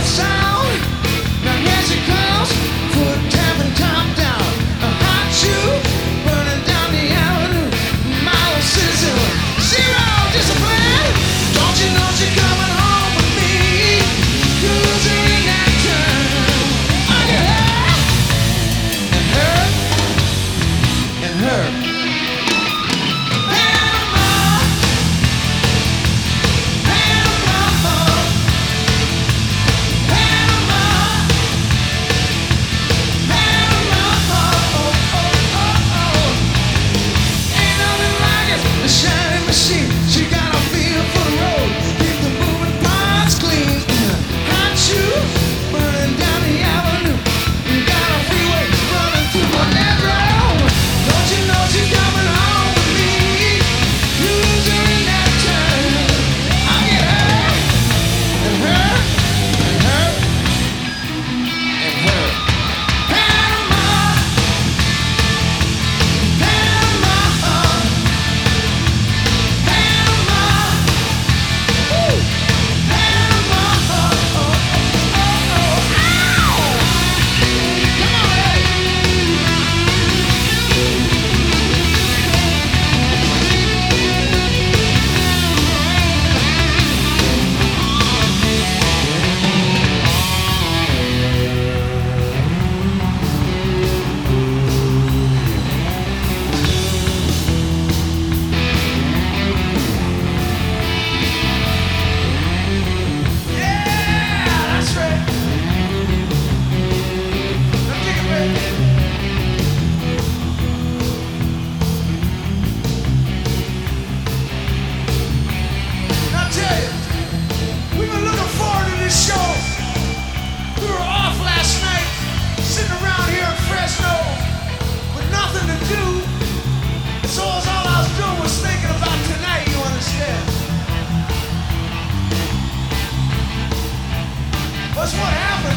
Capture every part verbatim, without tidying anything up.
That's what happened.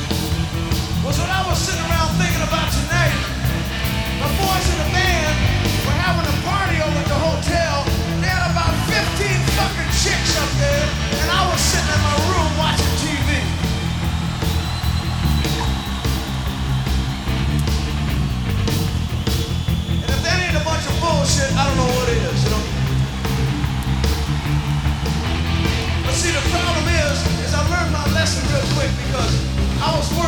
Was when I was sitting around thinking about tonight, my boys in the band were having a party over at the hotel. They had about fifteen fucking chicks up there, and I was sitting in my room watching T V. And if that ain't a bunch of bullshit, I don't know what is, you know? But see, the problem is, is I learned my lesson real quick because I was